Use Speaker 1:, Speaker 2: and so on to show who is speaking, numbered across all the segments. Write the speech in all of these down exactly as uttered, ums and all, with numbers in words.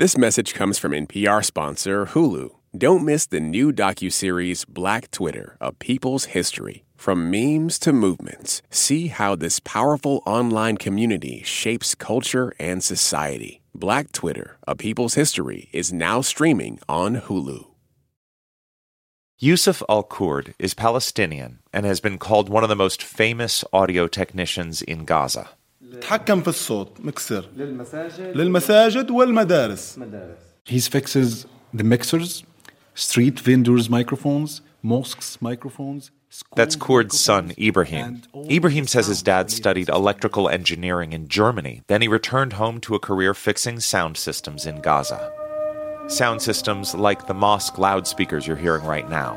Speaker 1: This message comes from N P R sponsor Hulu. Don't miss the new docuseries Black Twitter, A People's History. From memes to movements, see how this powerful online community shapes culture and society. Black Twitter, A People's History is now streaming on Hulu.
Speaker 2: Yusuf Al-Kurd is Palestinian and has been called one of the most famous audio technicians in Gaza.
Speaker 3: تحكم في الصوت مكسر للمساجد والمدارس.
Speaker 4: He fixes the mixers, street vendors' microphones, mosques' microphones.
Speaker 2: That's Kurd's son, Ibrahim. Ibrahim says his dad studied electrical engineering in Germany. Then he returned home to a career fixing sound systems in Gaza. Sound systems like the mosque loudspeakers you're hearing right now.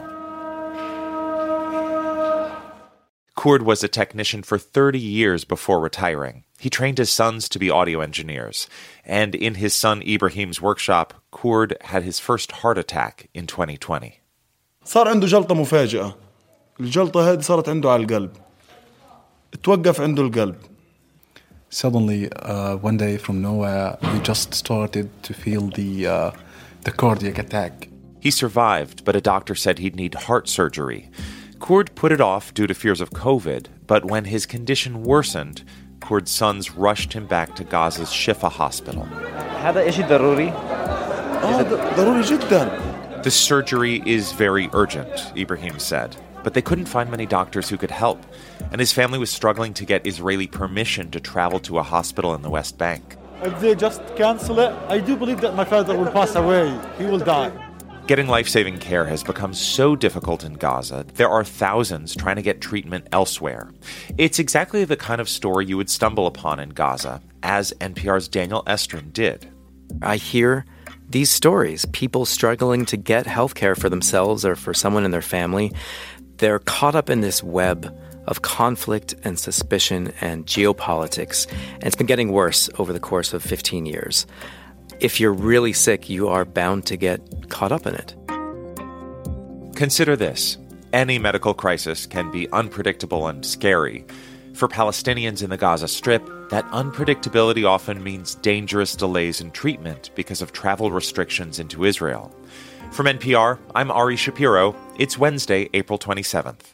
Speaker 2: Kurd was a technician for thirty years before retiring. He trained his sons to be audio engineers. And in his son Ibrahim's workshop, Kurd had his first heart attack in twenty twenty.
Speaker 3: صار عنده جلطة مفاجئة. الجلطة هذه صارت عنده على القلب. توقف عنده القلب.
Speaker 4: Suddenly, uh, one day from nowhere, he just started to feel the uh, the cardiac attack.
Speaker 2: He survived, but a doctor said he'd need heart surgery. Kurd put it off due to fears of COVID, but when his condition worsened, Kurd's sons rushed him back to Gaza's Shifa hospital.
Speaker 5: هذا إشي ضروري.
Speaker 3: ضروري جدا.
Speaker 2: The surgery is very urgent, Ibrahim said, but they couldn't find many doctors who could help, and his family was struggling to get Israeli permission to travel to a hospital in the West Bank.
Speaker 6: If they just cancel it, I do believe that my father will pass away. He will die.
Speaker 2: Getting life-saving care has become so difficult in Gaza, there are thousands trying to get treatment elsewhere. It's exactly the kind of story you would stumble upon in Gaza, as N P R's Daniel Estrin did.
Speaker 7: I hear these stories, people struggling to get health care for themselves or for someone in their family. They're caught up in this web of conflict and suspicion and geopolitics, and it's been getting worse over the course of fifteen years. If you're really sick, you are bound to get caught up in it.
Speaker 2: Consider this. Any medical crisis can be unpredictable and scary. For Palestinians in the Gaza Strip, that unpredictability often means dangerous delays in treatment because of travel restrictions into Israel. From N P R, I'm Ari Shapiro. It's Wednesday, April twenty-seventh.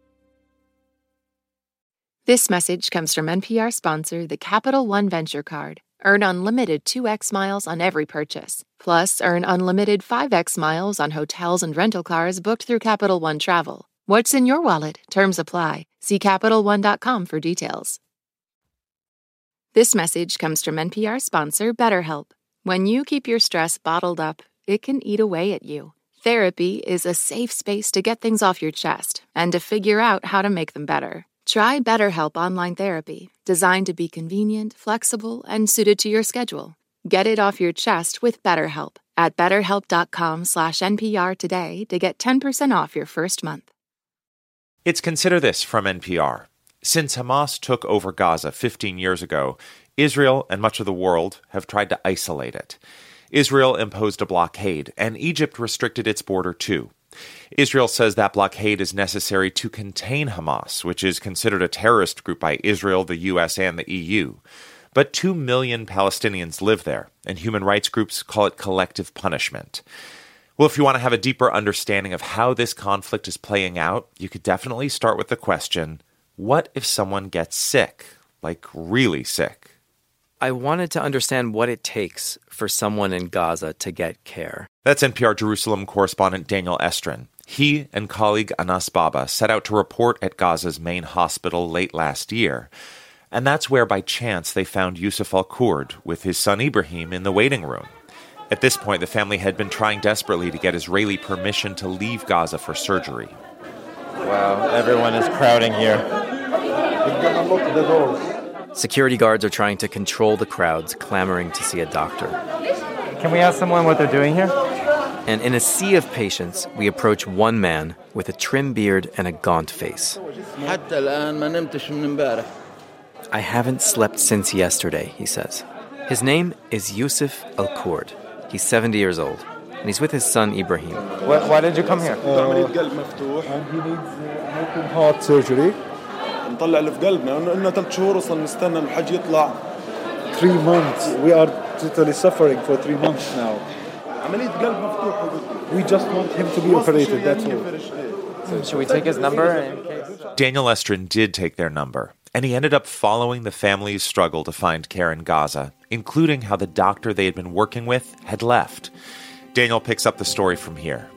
Speaker 8: This message comes from N P R sponsor, the Capital One Venture Card. Earn unlimited two x miles on every purchase. Plus, earn unlimited five x miles on hotels and rental cars booked through Capital One Travel. What's in your wallet? Terms apply. See Capital One dot com for details. This message comes from N P R sponsor, BetterHelp. When you keep your stress bottled up, it can eat away at you. Therapy is a safe space to get things off your chest and to figure out how to make them better. Try BetterHelp Online Therapy, designed to be convenient, flexible, and suited to your schedule. Get it off your chest with BetterHelp at betterhelp.com slash NPR today to get ten percent off your first month.
Speaker 2: It's Consider This from N P R. Since Hamas took over Gaza fifteen years ago, Israel and much of the world have tried to isolate it. Israel imposed a blockade, and Egypt restricted its border too. Israel says that blockade is necessary to contain Hamas, which is considered a terrorist group by Israel, the U S, and the E U. But two million Palestinians live there, and human rights groups call it collective punishment. Well, if you want to have a deeper understanding of how this conflict is playing out, you could definitely start with the question, what if someone gets sick? Like, really sick?
Speaker 7: I wanted to understand what it takes for someone in Gaza to get care.
Speaker 2: That's N P R Jerusalem correspondent Daniel Estrin. He and colleague Anas Baba set out to report at Gaza's main hospital late last year. And that's where, by chance, they found Yusuf Al-Kurd with his son Ibrahim in the waiting room. At this point, the family had been trying desperately to get Israeli permission to leave Gaza for surgery.
Speaker 5: Wow, everyone is crowding here.
Speaker 7: Security guards are trying to control the crowds clamoring to see a doctor.
Speaker 5: Can we ask someone what they're doing here?
Speaker 7: And in a sea of patients, we approach one man with a trim beard and a gaunt face. I haven't slept since yesterday, he says. His name is Yusuf Al-Kurd. He's seventy years old, and he's with his son Ibrahim.
Speaker 5: Why, why did you come here?
Speaker 3: Uh, and he needs uh, open heart surgery. نطلع اللي في قلبنا إنه ثلاث شهور وصلنا نستنى الحج يطلع. Three months. We are
Speaker 6: totally suffering for three months now. We just want him to be operated, that's all.
Speaker 5: So should we take his number in case?
Speaker 2: Daniel Estrin did take their number, and he ended up following the family's struggle to find care in Gaza, including how the doctor they had been working with had left. Daniel picks up the story from here.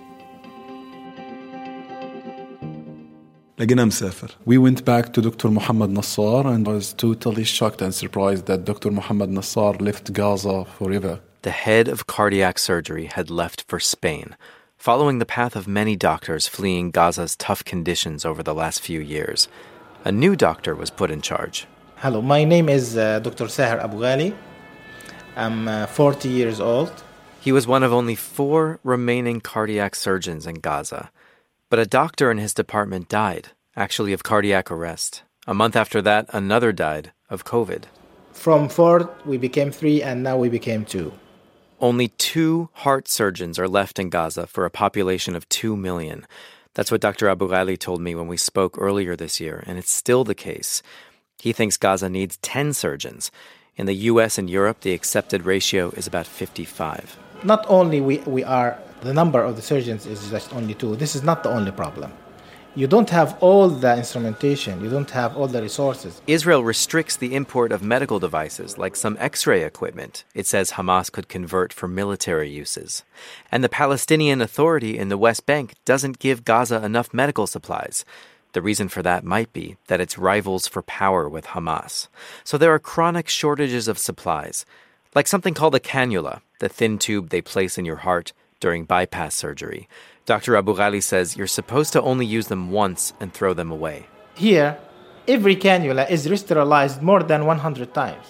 Speaker 4: We went back to Doctor Mohammed Nassar and was totally shocked and surprised that Doctor Mohammed Nassar left Gaza forever.
Speaker 7: The head of cardiac surgery had left for Spain, following the path of many doctors fleeing Gaza's tough conditions over the last few years. A new doctor was put in charge.
Speaker 9: Hello, my name is uh, Doctor Sahar Abu Ghali. I'm uh, forty years old.
Speaker 7: He was one of only four remaining cardiac surgeons in Gaza. But a doctor in his department died, actually of cardiac arrest. A month after that, another died of COVID.
Speaker 9: From four, we became three, and now we became two.
Speaker 7: Only two heart surgeons are left in Gaza for a population of two million. That's what Doctor Abu Ghali told me when we spoke earlier this year, and it's still the case. He thinks Gaza needs ten surgeons. In the U S and Europe, the accepted ratio is about fifty-five.
Speaker 9: Not only we, we are, the number of the surgeons is just only two. This is not the only problem. You don't have all the instrumentation. You don't have all the resources.
Speaker 7: Israel restricts the import of medical devices, like some X-ray equipment it says Hamas could convert for military uses. And the Palestinian Authority in the West Bank doesn't give Gaza enough medical supplies. The reason for that might be that it's rivals for power with Hamas. So there are chronic shortages of supplies, like something called a cannula, the thin tube they place in your heart during bypass surgery. Doctor Abu Ghali says you're supposed to only use them once and throw them away.
Speaker 9: Here, every cannula is re-sterilized more than one hundred times.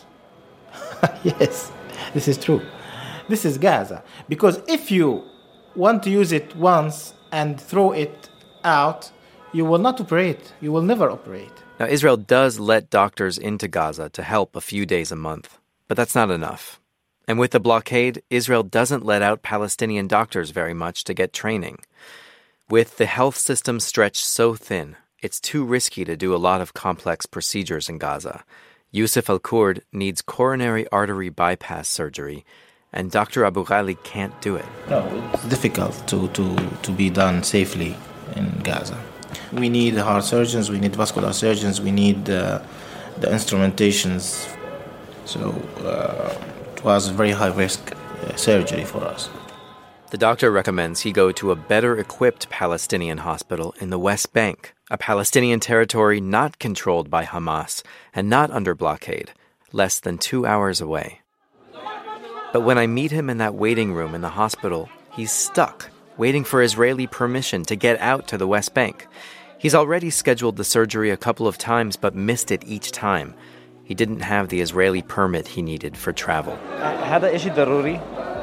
Speaker 9: Yes, this is true. This is Gaza. Because if you want to use it once and throw it out, you will not operate. You will never operate.
Speaker 7: Now, Israel does let doctors into Gaza to help a few days a month, but that's not enough. And with the blockade, Israel doesn't let out Palestinian doctors very much to get training. With the health system stretched so thin, it's too risky to do a lot of complex procedures in Gaza. Yusuf Al-Kurd needs coronary artery bypass surgery, and Doctor Abu Ghali can't do it.
Speaker 9: No, it's difficult to, to, to be done safely in Gaza. We need heart surgeons, we need vascular surgeons, we need uh, the instrumentations. So uh, it was very high-risk uh, surgery for us.
Speaker 7: The doctor recommends he go to a better-equipped Palestinian hospital in the West Bank, a Palestinian territory not controlled by Hamas and not under blockade, less than two hours away. But when I meet him in that waiting room in the hospital, he's stuck, waiting for Israeli permission to get out to the West Bank. He's already scheduled the surgery a couple of times but missed it each time. He didn't have the Israeli permit he needed for travel.
Speaker 5: هذا إشي ضروري.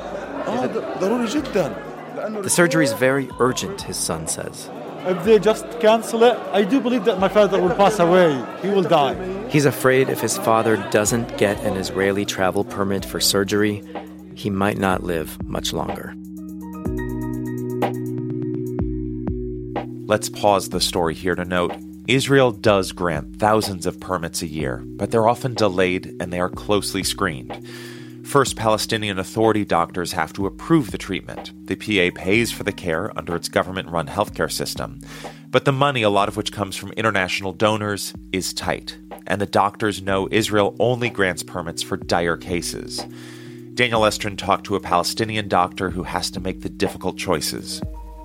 Speaker 7: The surgery is very urgent, his son says.
Speaker 6: If they just cancel it, I do believe that my father will pass away. He will die.
Speaker 7: He's afraid if his father doesn't get an Israeli travel permit for surgery, he might not live much longer.
Speaker 2: Let's pause the story here to note, Israel does grant thousands of permits a year, but they're often delayed and they are closely screened. First, Palestinian Authority doctors have to approve the treatment. The P A pays for the care under its government-run healthcare system. But the money, a lot of which comes from international donors, is tight. And the doctors know Israel only grants permits for dire cases. Daniel Estrin talked to a Palestinian doctor who has to make the difficult choices.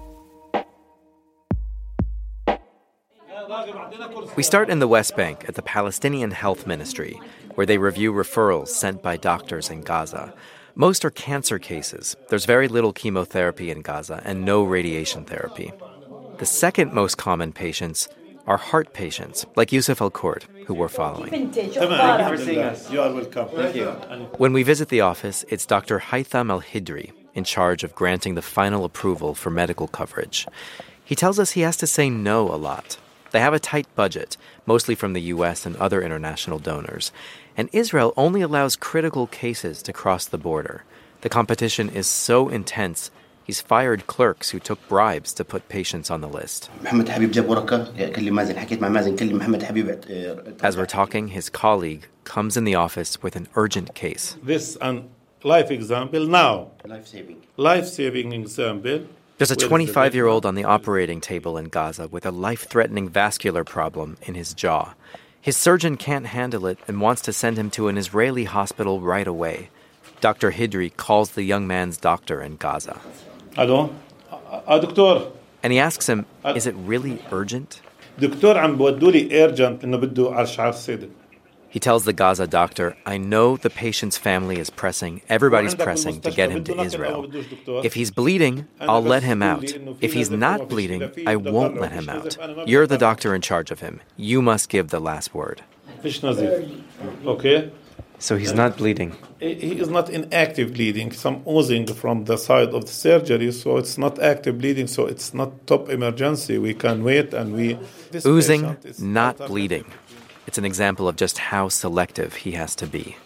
Speaker 7: We start in the West Bank at the Palestinian Health Ministry, where they review referrals sent by doctors in Gaza. Most are cancer cases. There's very little chemotherapy in Gaza and no radiation therapy. The second most common patients are heart patients, like Yusuf Al-Kurd, who we're following.
Speaker 5: Thank you for seeing us.
Speaker 6: You are welcome.
Speaker 5: Thank you.
Speaker 7: When we visit the office, it's Doctor Haytham Al-Hidri, in charge of granting the final approval for medical coverage. He tells us he has to say no a lot. They have a tight budget, mostly from the U S and other international donors. And Israel only allows critical cases to cross the border. The competition is so intense, he's fired clerks who took bribes to put patients on the list. As we're talking, his colleague comes in the office with an urgent case.
Speaker 10: This an life example now.
Speaker 5: Life-saving.
Speaker 10: Life-saving example.
Speaker 7: There's a twenty-five-year-old on the operating table in Gaza with a life-threatening vascular problem in his jaw. His surgeon can't handle it and wants to send him to an Israeli hospital right away. Doctor Hidri calls the young man's doctor in Gaza.
Speaker 10: Hello? Uh, doctor.
Speaker 7: And he asks him, is it really urgent?
Speaker 10: دكتور عم بودولي urgent إنه بده على شعر صدر.
Speaker 7: He tells the Gaza doctor, I know the patient's family is pressing, everybody's pressing to get him to Israel. If he's bleeding, I'll let him out. If he's not bleeding, I won't let him out. You're the doctor in charge of him. You must give the last word.
Speaker 10: Okay?
Speaker 7: So he's not bleeding.
Speaker 10: He is not in active bleeding. Some oozing from the side of the surgery, so it's not active bleeding, so it's not top emergency. We can wait and we...
Speaker 7: Oozing, not bleeding. It's an example of just how selective he has to be.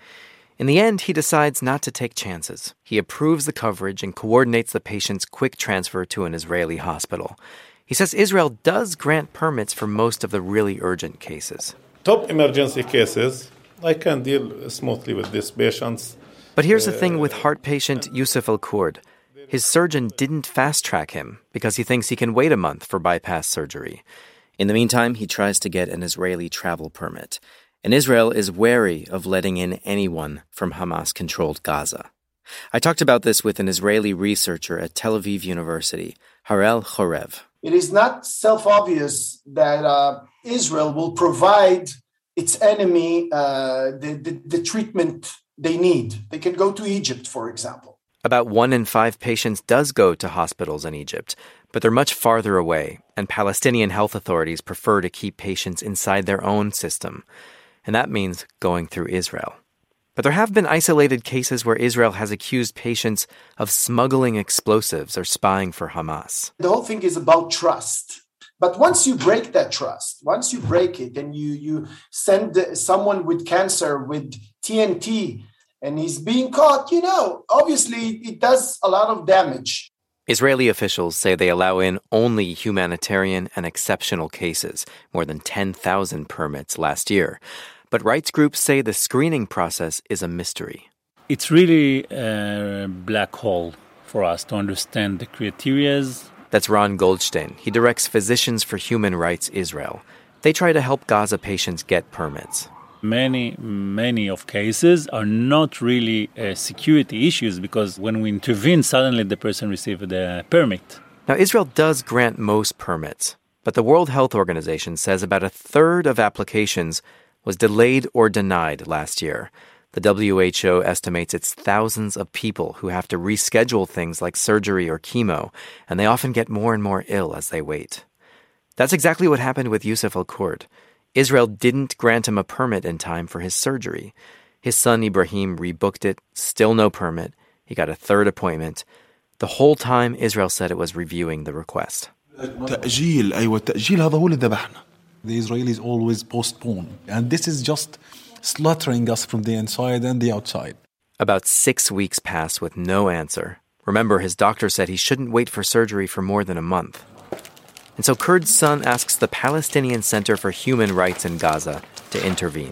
Speaker 7: In the end, he decides not to take chances. He approves the coverage and coordinates the patient's quick transfer to an Israeli hospital. He says Israel does grant permits for most of the really urgent cases.
Speaker 10: Top emergency cases, I can deal smoothly with these patients.
Speaker 7: But here's the thing with heart patient Yusuf Al-Kurd. His surgeon didn't fast-track him because he thinks he can wait a month for bypass surgery. In the meantime, he tries to get an Israeli travel permit. And Israel is wary of letting in anyone from Hamas-controlled Gaza. I talked about this with an Israeli researcher at Tel Aviv University, Harel Chorev.
Speaker 11: It is not self-obvious that uh, Israel will provide its enemy uh, the, the, the treatment they need. They can go to Egypt, for example.
Speaker 7: About one in five patients does go to hospitals in Egypt, but they're much farther away, and Palestinian health authorities prefer to keep patients inside their own system. And that means going through Israel. But there have been isolated cases where Israel has accused patients of smuggling explosives or spying for Hamas.
Speaker 11: The whole thing is about trust. But once you break that trust, once you break it and you, you send someone with cancer with T N T and he's being caught, you know, obviously it does a lot of damage.
Speaker 7: Israeli officials say they allow in only humanitarian and exceptional cases, more than ten thousand permits last year. But rights groups say the screening process is a mystery.
Speaker 12: It's really a black hole for us to understand the criteria.
Speaker 7: That's Ron Goldstein. He directs Physicians for Human Rights Israel. They try to help Gaza patients get permits.
Speaker 12: Many, many of cases are not really uh, security issues because when we intervene, suddenly the person receives the permit.
Speaker 7: Now, Israel does grant most permits, but the World Health Organization says about a third of applications was delayed or denied last year. The W H O estimates it's thousands of people who have to reschedule things like surgery or chemo, and they often get more and more ill as they wait. That's exactly what happened with Yusuf Al-Kurd. Israel didn't grant him a permit in time for his surgery. His son Ibrahim rebooked it, still no permit. He got a third appointment. The whole time, Israel said it was reviewing the request.
Speaker 3: التأجيل أيوة التأجيل هذا هو اللي ذبحنا.
Speaker 4: The Israelis always postpone. And this is just slaughtering us from the inside and the outside.
Speaker 7: About six weeks pass with no answer. Remember, his doctor said he shouldn't wait for surgery for more than a month. And so Kurd's son asks the Palestinian Center for Human Rights in Gaza to intervene.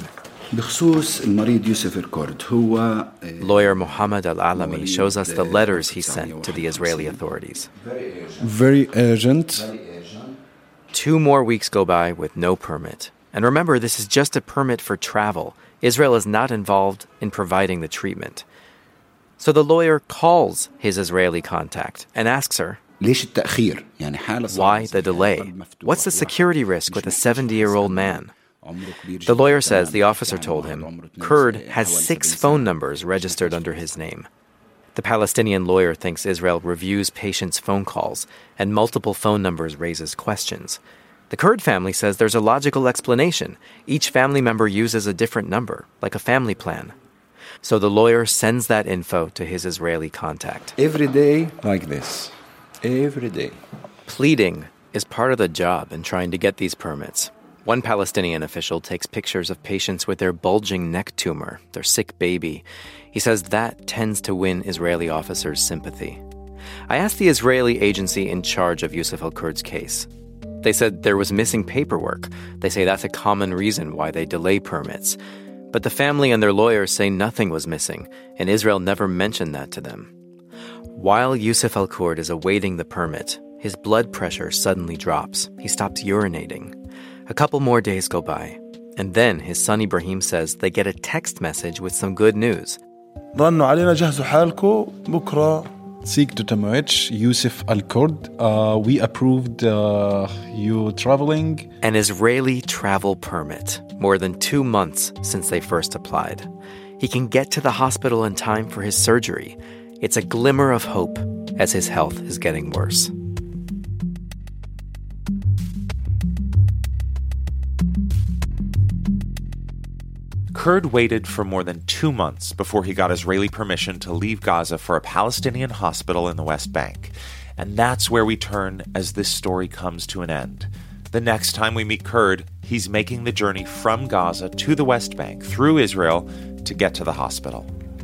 Speaker 7: Lawyer Mohammed Al-Alami shows us the letters he sent to the Israeli authorities.
Speaker 3: Very urgent.
Speaker 7: Two more weeks go by with no permit. And remember, this is just a permit for travel. Israel is not involved in providing the treatment. So the lawyer calls his Israeli contact and asks her, why the delay? What's the security risk with a seventy-year-old man? The lawyer says the officer told him Kurd has six phone numbers registered under his name. The Palestinian lawyer thinks Israel reviews patients' phone calls, and multiple phone numbers raises questions. The Kurd family says there's a logical explanation. Each family member uses a different number, like a family plan. So the lawyer sends that info to his Israeli contact.
Speaker 13: Every day like this. Every day.
Speaker 7: Pleading is part of the job in trying to get these permits. One Palestinian official takes pictures of patients with their bulging neck tumor, their sick baby. He says that tends to win Israeli officers' sympathy. I asked the Israeli agency in charge of Yusuf Al-Kurd's case. They said there was missing paperwork. They say that's a common reason why they delay permits. But the family and their lawyers say nothing was missing, and Israel never mentioned that to them. While Yusuf Al-Kurd is awaiting the permit, his blood pressure suddenly drops. He stops urinating. A couple more days go by, and then his son Ibrahim says they get a text message with some good news.
Speaker 3: ضنوا علينا جهزوا حالكم بكرة.
Speaker 4: Seek to Tamawich, Yusuf Al-Kurd, uh, we approved uh, you traveling.
Speaker 7: An Israeli travel permit, more than two months since they first applied. He can get to the hospital in time for his surgery. It's a glimmer of hope as his health is getting worse.
Speaker 2: Kurd waited for more than two months before he got Israeli permission to leave Gaza for a Palestinian hospital in the West Bank. And that's where we turn as this story comes to an end. The next time we meet Kurd, he's making the journey from Gaza to the West Bank through Israel to get to the hospital.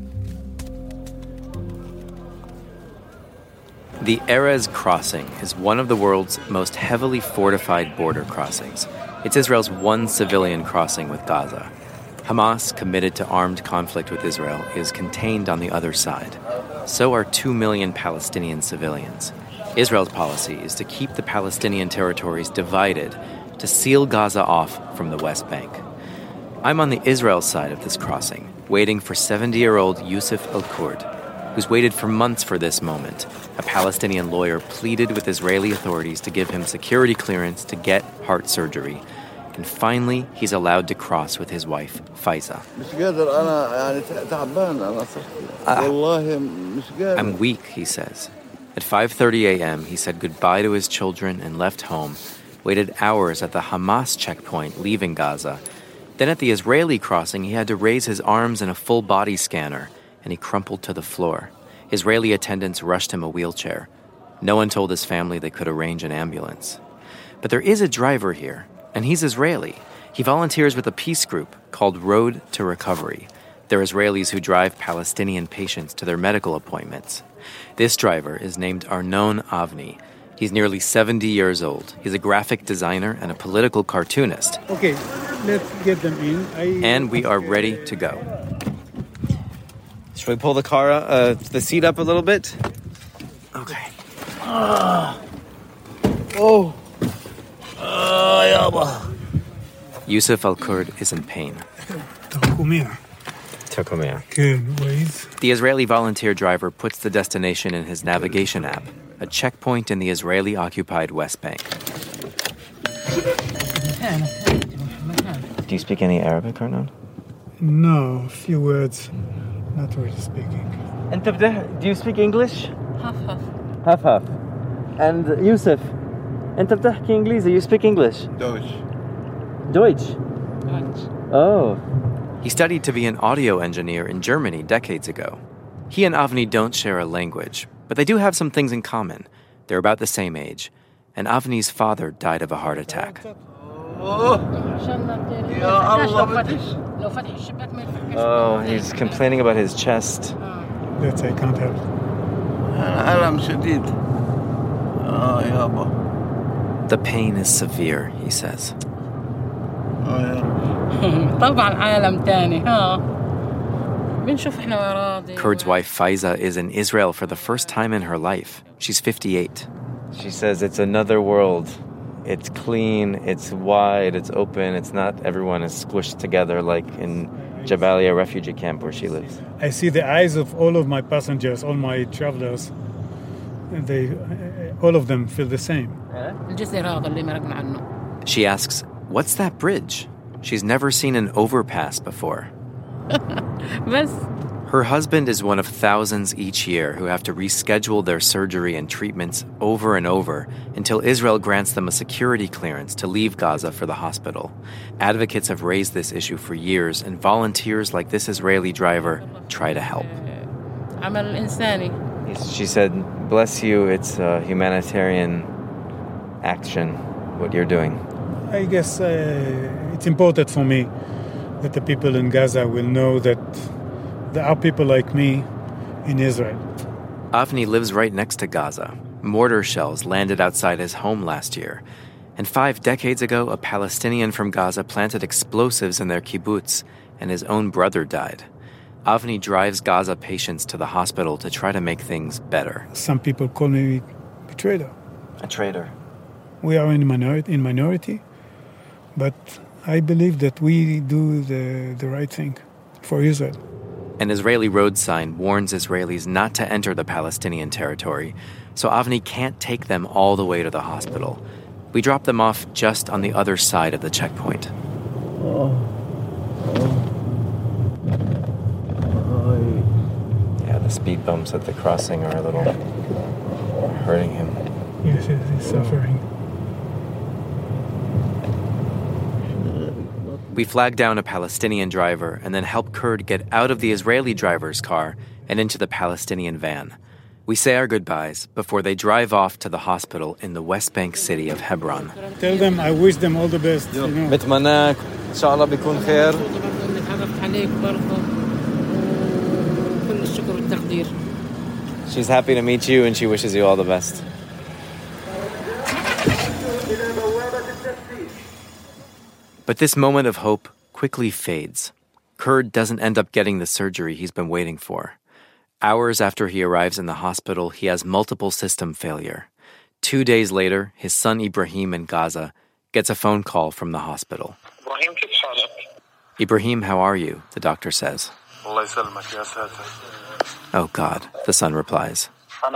Speaker 7: The Erez Crossing is one of the world's most heavily fortified border crossings. It's Israel's one civilian crossing with Gaza. Hamas, committed to armed conflict with Israel, is contained on the other side. So are two million Palestinian civilians. Israel's policy is to keep the Palestinian territories divided, to seal Gaza off from the West Bank. I'm on the Israel side of this crossing, waiting for seventy-year-old Yusuf Al-Kurd, who's waited for months for this moment. A Palestinian lawyer pleaded with Israeli authorities to give him security clearance to get heart surgery. And finally, he's allowed to cross with his wife, Faiza. Uh, I'm weak, he says. At five thirty a.m., he said goodbye to his children and left home, waited hours at the Hamas checkpoint leaving Gaza. Then at the Israeli crossing, he had to raise his arms in a full-body scanner, and he crumpled to the floor. Israeli attendants rushed him a wheelchair. No one told his family they could arrange an ambulance. But there is a driver here, and he's Israeli. He volunteers with a peace group called Road to Recovery. They're Israelis who drive Palestinian patients to their medical appointments. This driver is named Arnon Avni. He's nearly seventy years old. He's a graphic designer and a political cartoonist.
Speaker 14: Okay, let's get them in. I...
Speaker 7: And we are ready to go.
Speaker 5: Should we pull the car, uh, the seat up a little bit?
Speaker 7: Okay.
Speaker 14: Uh, oh. Uh,
Speaker 7: Yusuf Al-Kurd is in pain.
Speaker 14: Takumir.
Speaker 7: Takumir.
Speaker 14: Good,
Speaker 7: The Israeli volunteer driver puts the destination in his navigation app, a checkpoint in the Israeli-occupied West Bank. Do you speak any Arabic, Arnon?
Speaker 14: No, a few words. Not really speaking.
Speaker 5: And do you speak English?
Speaker 15: Half half.
Speaker 5: Half half. And Yusuf, أنت بتحكي إنجليزي? You speak English?
Speaker 3: Deutsch.
Speaker 5: Deutsch.
Speaker 15: Deutsch.
Speaker 5: Oh.
Speaker 7: He studied to be an audio engineer in Germany decades ago. He and Avni don't share a language, but they do have some things in common. They're about the same age, and Avni's father died of a heart attack. Oh, he's complaining about his chest.
Speaker 14: That's I can't help.
Speaker 7: The pain is severe, he says. Kurd's wife Faiza is in Israel for the first time in her life. She's fifty-eight.
Speaker 5: She says it's another world. It's clean, it's wide, it's open. It's not everyone is squished together like in Jabalia refugee camp where she lives.
Speaker 14: I see the eyes of all of my passengers, all my travelers. They, all of them feel the same.
Speaker 7: She asks, what's that bridge? She's never seen an overpass before. Her husband is one of thousands each year who have to reschedule their surgery and treatments over and over until Israel grants them a security clearance to leave Gaza for the hospital. Advocates have raised this issue for years, and volunteers like this Israeli driver try to help.
Speaker 5: She said, bless you, it's a humanitarian action, what you're doing.
Speaker 14: I guess uh, it's important for me that the people in Gaza will know that there are people like me in Israel.
Speaker 7: Avni lives right next to Gaza. Mortar shells landed outside his home last year. And five decades ago, a Palestinian from Gaza planted explosives in their kibbutz, and his own brother died. Avni drives Gaza patients to the hospital to try to make things better.
Speaker 14: Some people call me a traitor.
Speaker 7: A traitor.
Speaker 14: We are in minority, in minority, but I believe that we do the, the right thing for Israel.
Speaker 7: An Israeli road sign warns Israelis not to enter the Palestinian territory, so Avni can't take them all the way to the hospital. We drop them off just on the other side of the checkpoint.
Speaker 9: Oh.
Speaker 5: Yeah, the speed bumps at the crossing are a little hurting him.
Speaker 14: Yes, yes, he's suffering.
Speaker 7: We flag down a Palestinian driver and then help Kurd get out of the Israeli driver's car and into the Palestinian van. We say our goodbyes before they drive off to the hospital in the West Bank city of Hebron.
Speaker 14: Tell them I wish them all the best. You know.
Speaker 5: بتمناك إن شاء الله بيكون خير. She's happy to meet you and she wishes you all the best.
Speaker 7: But this moment of hope quickly fades. Kurd doesn't end up getting the surgery he's been waiting for. Hours after he arrives in the hospital, he has multiple system failure. Two days later, his son Ibrahim in Gaza gets a phone call from the hospital. Ibrahim, how are you? The doctor says. Oh God, the son replies.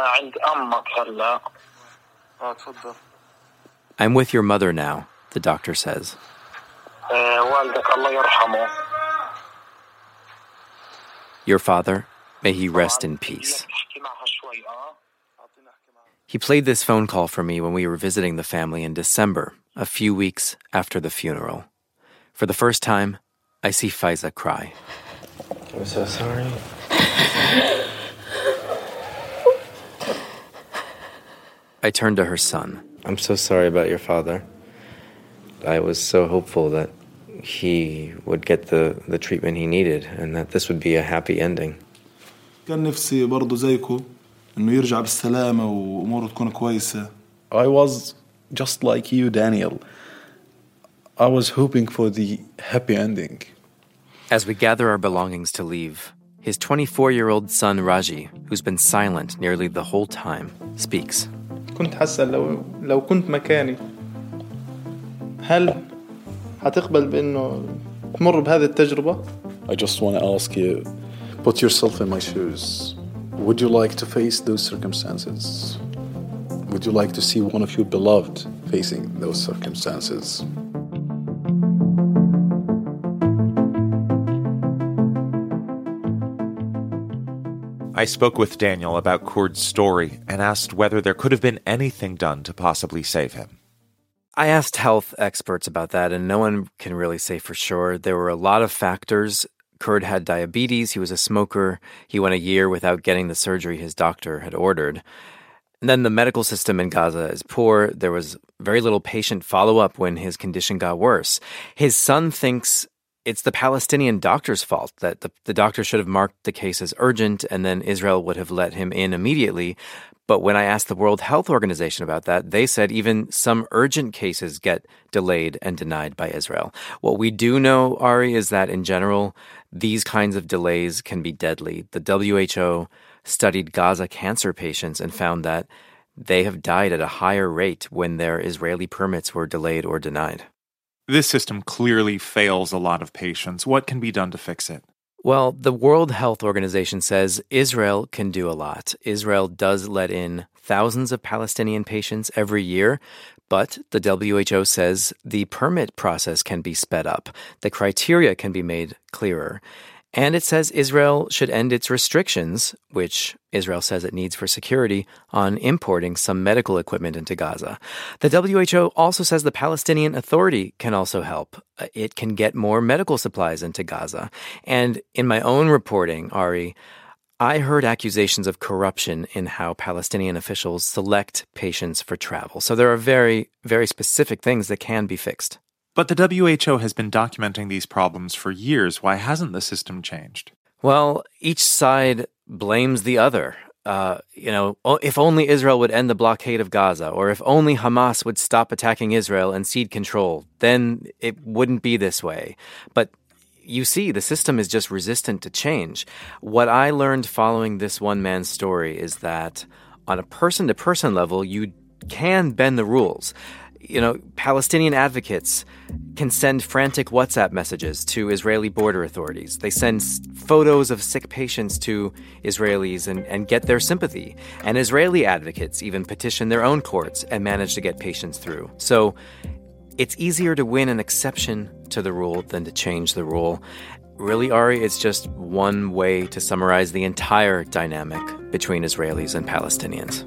Speaker 7: I'm with your mother now, the doctor says. Your father, may he rest in peace. He played this phone call for me when we were visiting the family in December, a few weeks after the funeral. For the first time, I see Faiza cry.
Speaker 5: I'm so sorry.
Speaker 7: I turn to her son.
Speaker 5: I'm so sorry about your father. I was so hopeful that he would get the, the treatment he needed and that this would be a happy ending.
Speaker 3: كان نفسي برضو زيكو إنه يرجع بالسلامة وأموره تكون كويسة.
Speaker 4: I was just like you, Daniel. I was hoping for the happy ending.
Speaker 7: As we gather our belongings to leave, his twenty-four-year-old son Raji, who's been silent nearly the whole time, speaks.
Speaker 15: كنت حاسة لو لو كنت مكاني هل هتقبل بإنه تمر بهذه التجربة؟
Speaker 4: I just want to ask you, put yourself in my shoes. Would you like to face those circumstances? Would you like to see one of your beloved facing those circumstances?
Speaker 2: I spoke with Daniel about Kurd's story and asked whether there could have been anything done to possibly save him.
Speaker 7: I asked health experts about that, and no one can really say for sure. There were a lot of factors. Kurd had diabetes, he was a smoker, he went a year without getting the surgery his doctor had ordered. And then the medical system in Gaza is poor. There was very little patient follow-up when his condition got worse. His son thinks it's the Palestinian doctor's fault, that the, the doctor should have marked the case as urgent and then Israel would have let him in immediately. But when I asked the World Health Organization about that, they said even some urgent cases get delayed and denied by Israel. What we do know, Ari, is that in general, these kinds of delays can be deadly. The W H O studied Gaza cancer patients and found that they have died at a higher rate when their Israeli permits were delayed or denied.
Speaker 16: This system clearly fails a lot of patients. What can be done to fix it?
Speaker 7: Well, the World Health Organization says Israel can do a lot. Israel does let in thousands of Palestinian patients every year, but the W H O says the permit process can be sped up. The criteria can be made clearer. And it says Israel should end its restrictions, which Israel says it needs for security, on importing some medical equipment into Gaza. The W H O also says the Palestinian Authority can also help. It can get more medical supplies into Gaza. And in my own reporting, Ari, I heard accusations of corruption in how Palestinian officials select patients for travel. So there are very, very specific things that can be fixed.
Speaker 16: But the W H O has been documenting these problems for years. Why hasn't the system changed?
Speaker 7: Well, each side blames the other. Uh, you know, if only Israel would end the blockade of Gaza, or if only Hamas would stop attacking Israel and cede control, then it wouldn't be this way. But you see, the system is just resistant to change. What I learned following this one man's story is that on a person-to-person level, you can bend the rules. You know, Palestinian advocates can send frantic WhatsApp messages to Israeli border authorities. They send photos of sick patients to Israelis and, and get their sympathy. And Israeli advocates even petition their own courts and manage to get patients through. So it's easier to win an exception to the rule than to change the rule. Really, Ari, it's just one way to summarize the entire dynamic between Israelis and Palestinians.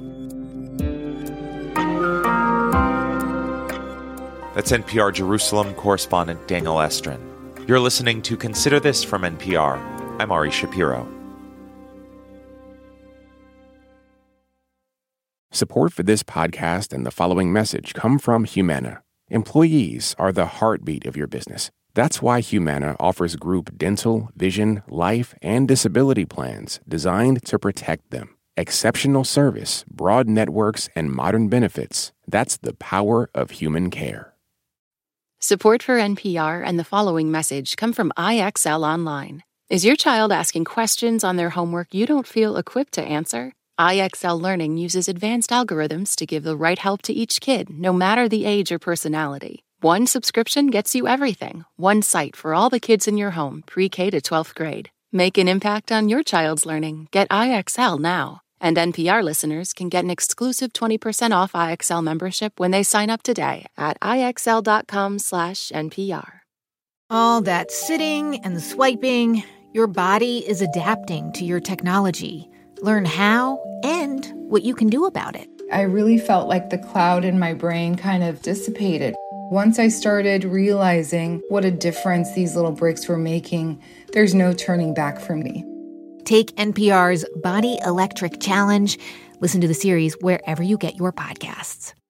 Speaker 2: That's N P R Jerusalem correspondent Daniel Estrin. You're listening to Consider This from N P R. I'm Ari Shapiro.
Speaker 1: Support for this podcast and the following message come from Humana. Employees are the heartbeat of your business. That's why Humana offers group dental, vision, life, and disability plans designed to protect them. Exceptional service, broad networks, and modern benefits. That's the power of human care.
Speaker 8: Support for N P R and the following message come from I X L Online. Is your child asking questions on their homework you don't feel equipped to answer? I X L Learning uses advanced algorithms to give the right help to each kid, no matter the age or personality. One subscription gets you everything. One site for all the kids in your home, pre-K to twelfth grade. Make an impact on your child's learning. Get I X L now. And N P R listeners can get an exclusive twenty percent off I X L membership when they sign up today at IXL.com slash NPR.
Speaker 17: All that sitting and swiping, your body is adapting to your technology. Learn how and what you can do about it.
Speaker 18: I really felt like the cloud in my brain kind of dissipated. Once I started realizing what a difference these little breaks were making, there's no turning back for me.
Speaker 17: Take N P R's Body Electric Challenge. Listen to the series wherever you get your podcasts.